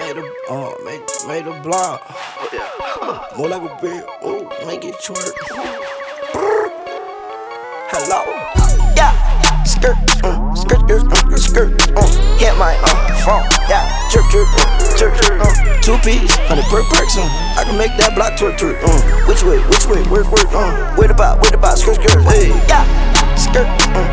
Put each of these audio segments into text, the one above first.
Made a block. More like a big, ooh, make it twerk. Hello, yeah. Skirt, skirt, hit my phone, yeah. Chirp, chirp, 2 piece, 100 per person. I can make that block twerk, which way, work, wait about, skirt, hey, yeah. Skirt,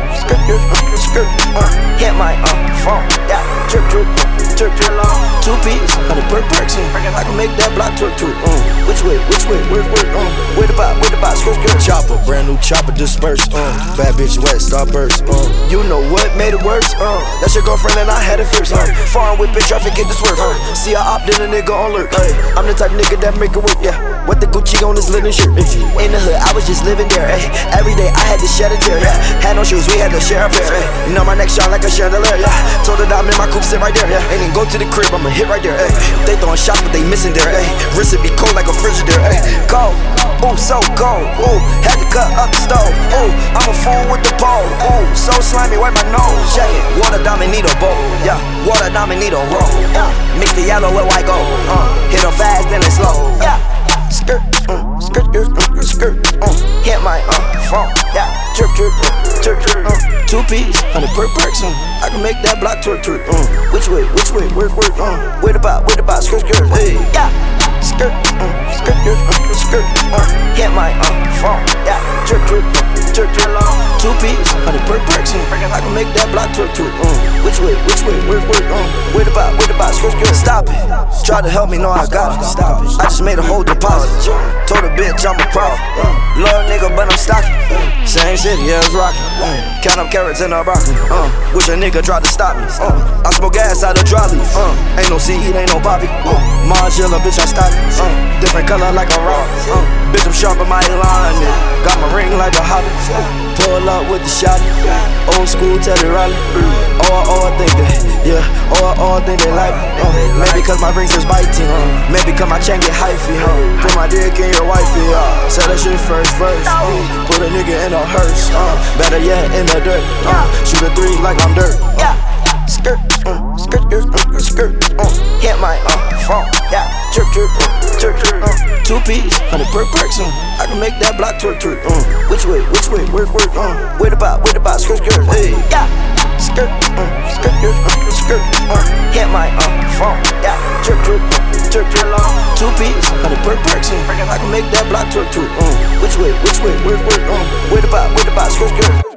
hit my phone, yeah. Chirp, 2 piece, 100 per person. I can make that block twerk, which way, work, wait about, skirt. Chopper, brand new chopper dispersed, bad bitch wet, starburst, you know what made it worse, that's your girlfriend and I had it first, foreign with bitch, I forget the swerve, see I opted a nigga on lurk, I'm the type nigga that make it work, yeah. What the Gucci on his linen shirt, in the hood, I was just living there, every day I had to shed a tear, yeah. Had no shoes, we had to share a pair, you know my neck shine like a chandelier, yeah. Told her that I'm in my coupe, sit right there, yeah. And then go to the crib, I'ma hit right there, they throwing shots, but they missing there, wrist it be cold like a Frigidaire, cold, ooh, so cold, ooh, had to cut up the stove, ooh, I'm a fool with the pole, ooh, so slimy, wipe my nose, yeah. Water diamond need a bowl, yeah. Water diamond need a roll, mix the yellow with white gold, hit her fast then it's slow, yeah. Skirt, hit my phone, yeah. Chirp, 2 piece, 100 per person. I can make that block twerk, which way, work, wait about, skirt, hey, yeah. Skirt, hit my phone, yeah. Chirp, 2 piece, 100 per person. I can make that block twerk, which way, work, wait about, skirt. Stop it, try to help me, know I got it. Stop it, I just made a whole deposit. Told a bitch I'm a prophet. Love nigga, but I'm stocking. Same city, yeah, it's rockin'. Count up carrots in a broccoli. Wish a nigga tried to stop me. I smoke gas out of dry leaf. Ain't no seed, ain't no poppy. Margilla, bitch, I stop it. Different color like a rock. Bitch, I'm sharp in my alignment. Got my ring like a hobbit. Pull up with the shot. Old school Teddy Riley. I think that, yeah. I think they like me. Maybe cause my rings is biting. Maybe cause my chain get hyphy. Put my dick in your wifey. Say that shit first. Put a nigga in a hearse. Better yet, in the dirt. Shoot a 3 like I'm dirt. Skirt, hit my phone, yeah. Chirp, 2 piece, 100 per person. I can make that block twerk, which way, work, wait about, skirt, hey, yeah. Skirt, hit my phone, yeah. Chirp, 2 piece, 100 per person. I can make that block twerk, which way, work, wait about, skirt.